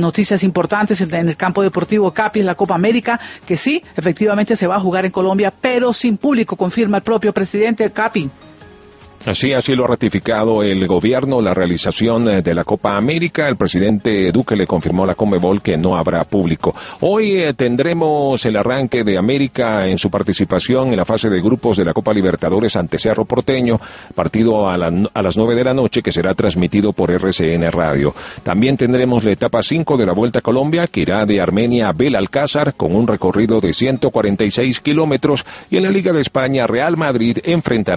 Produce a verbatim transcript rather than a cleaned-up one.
noticias importantes en el campo deportivo. Capi, es la Copa América, que sí, efectivamente se va a jugar en Colombia, pero sin público, confirma el propio presidente. Capi. Así, así lo ha ratificado el gobierno, la realización de la Copa América. El presidente Duque le confirmó a la Conmebol que no habrá público. Hoy eh, tendremos el arranque de América en su participación en la fase de grupos de la Copa Libertadores ante Cerro Porteño, partido a, la, a las nueve de la noche, que será transmitido por R C N Radio. También tendremos la etapa cinco de la Vuelta a Colombia, que irá de Armenia a Belalcázar, con un recorrido de ciento cuarenta y seis kilómetros, y en la Liga de España, Real Madrid enfrentará